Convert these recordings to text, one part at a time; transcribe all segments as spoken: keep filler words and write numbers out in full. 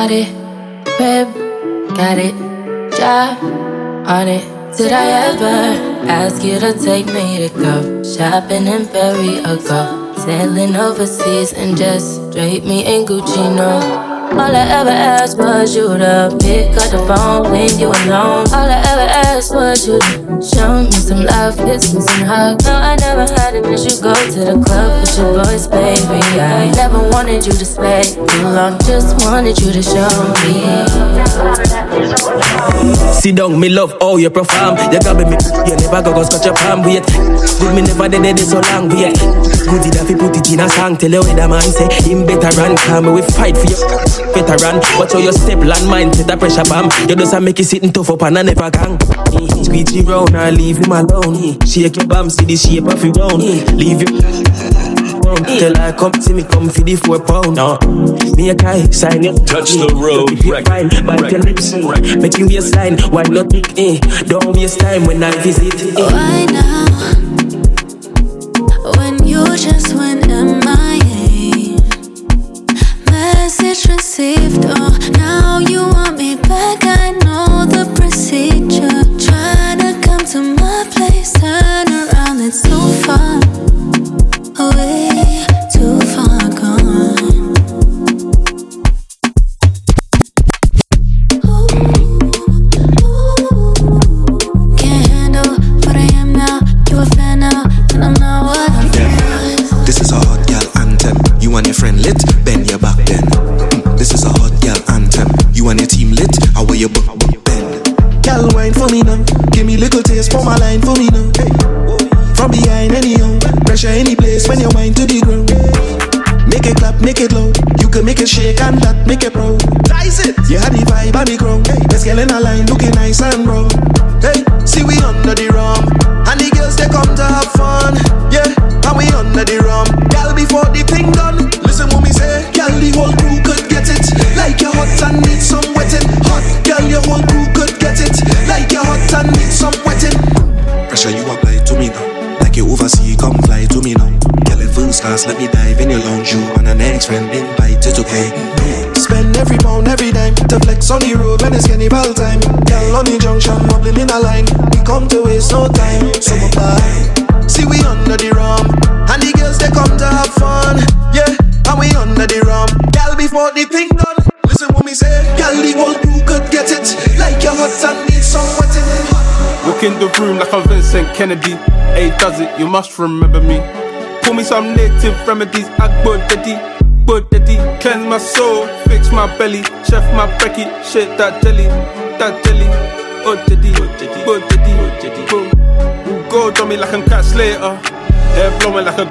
bought it, crib, got it, job on it. Did I ever ask you to take me to go shopping in Perry or go sailing overseas and just drape me in Gucci? No. All I ever asked was you to pick up the phone when you alone. All I ever asked was you to show me some love, kiss me some hugs. No, I never had to miss you go to the club with your boys, baby. I never wanted you to stay too long, just wanted you to show me. Sit down, me love all you perform. You got me, you never go go scratch your palm. Wait, good me never did it so long. Wait, good enough you put it in a song. Tell you what the man say, him better run. Come we fight for you. Veteran, watch how you step, land mine, set a pressure bomb. You just make it sitting tough up and I never gang. Squeegee round and leave him alone. Shake your bum, see the shape of your round. Leave you tell her come see me come for the four pound. No, me a guy, sign you. Touch the road, fine, bite your lips, make you waistline. Why not pick eh? Don't waste time when I visit eh. Why now? When you just went M I A. Message received, oh, now you want me back. I know the procedure. Try to come to my place, turn around, it's too far away, too far gone. Ooh, ooh, can't handle what I am now. You a fan now, and I'm not what I was. This is a hot girl anthem. You and your friend lit, bend your back then. Mm, this is a hot girl anthem. You and your team lit, how will you book bend? Girl, wine for me now. Give me little taste for my line for me now. Hey. From behind anyhow, pressure any place when you wine to the ground. Make it clap, make it loud. You can make it shake and that make it proud. Dice it. You had the vibe on the ground. Hey, let's get in a line looking nice and brown. Hey, see we under the rum, and the girls they come to have fun. Yeah, and we under the rum. Girl, before the thing done, listen what me say. Girl, the whole crew could get it. Like you're hot and need some wetting. Hot girl, your whole crew could get it. Like you're hot and need some wetting. Pressure you apply to me now. Like you oversee, come fly to me now. Girl, in first class, let me dive in your lounge. You and an ex-friend invited, okay? Spend every pound, every dime to flex on the road when it's cannibal time. Girl on the junction, wobbling in a line. We come to waste no time, so apply. See we under the rum, and the girls they come to have fun. Yeah, and we under the rum. Girl, before the thing done, listen what me say. Girl, the whole crew could get it. Like your hot and need some wetting. Walk in the room like I'm Vincent Kennedy. Hey, does it? You must remember me. Pour me some native remedies. I go daddy, go daddy. Cleanse my soul, fix my belly. Chef my brekkie, shake that jelly, that jelly. Oh daddy, oh daddy, oh daddy, oh daddy. Go, go on me like I'm Cat Slater. Hair blowing like a.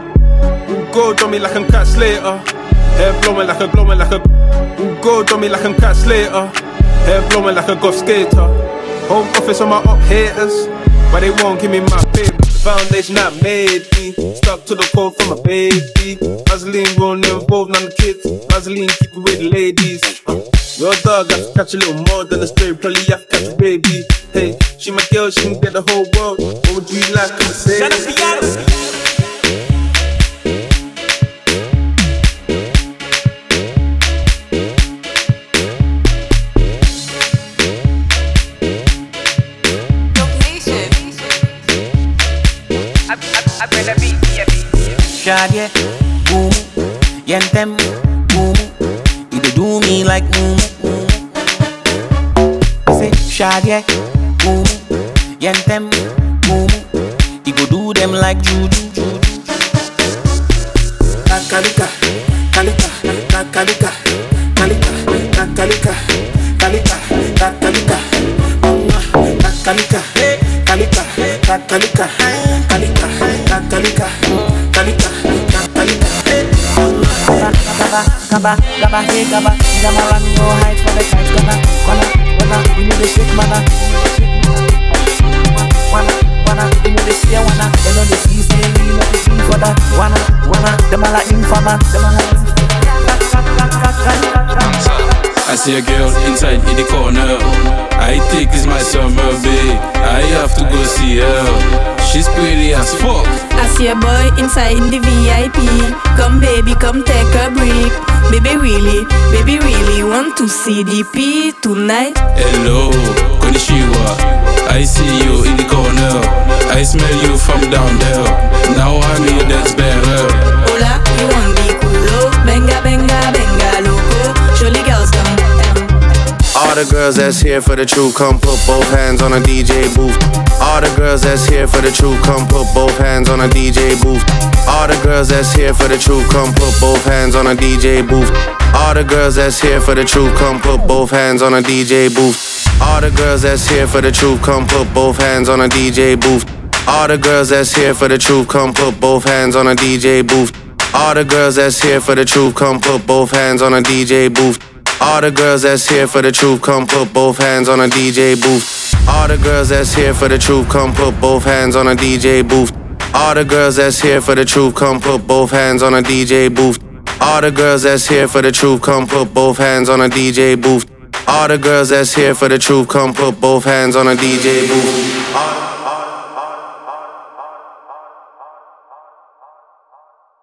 Go on me like I'm Cat Slater. Hair blowing like a, blowing like a. Go on me like I'm Cat Slater. Hair blowing like a golf skater. Home office on my up haters, but they won't give me my paper. The foundation that made me stuck to the code from a baby. Vaseline won't involve none of the kids. Vaseline keep it with the ladies. uh, Your dog got to catch a little more than a stray. Probably have to catch a baby. Hey, she my girl, she can get the whole world. What would you like to say? Shadie, boom, yentem, boom. You dey do me like boom, boom. Say Shadie, boom, yentem, boom. You go do them like juju, juju. Kakalika, kalika, kakalika, kalika, kakalika, kalika, kakalika, kakalika, kalika, kakalika, kalika, kakalika. Kalika, kalika, Gaba, gaba, gaba, hey gaba. Gaba run no hide for the kite. Gonna, gonna, gonna. We need the shit, mana. Wanna, wanna. We need the shit, wanna. They know the sea, say we know the thing for that. Wanna, wanna. Them all like informer. Them all like. I see a girl inside in the corner. I think it's my summer, babe. I have to go see her. She's pretty as fuck. I see a boy inside in the V I P. Come baby, come take a break. Baby really, baby really want to see D P tonight. Hello, konnichiwa. I see you in the corner. I smell you from down there. Now I'm here, that's better. Hola, you want the culo? Benga, benga, benga, loco. Surely girls come. All the girls that's here for the truth, come put both hands on a D J booth. All the girls that's here for the truth, come put both hands on a D J booth. All the girls that's here for the truth, come put both hands on a D J booth. All the girls that's here for the truth, come put both hands on a D J booth. All the girls that's here for the truth, come put both hands on a D J booth. All the girls that's here for the truth, come put both hands on a D J booth. All the girls that's here for the truth, come put both hands on a D J booth. All the girls that's here for the truth, come put both hands on a D J booth. All the girls that's here for the truth, come put both hands on a D J booth. All the girls that's here for the truth, come put both hands on a D J booth. All the girls that's here for the truth, come put both hands on a D J booth. All the girls that's here for the truth, come put both hands on a D J booth.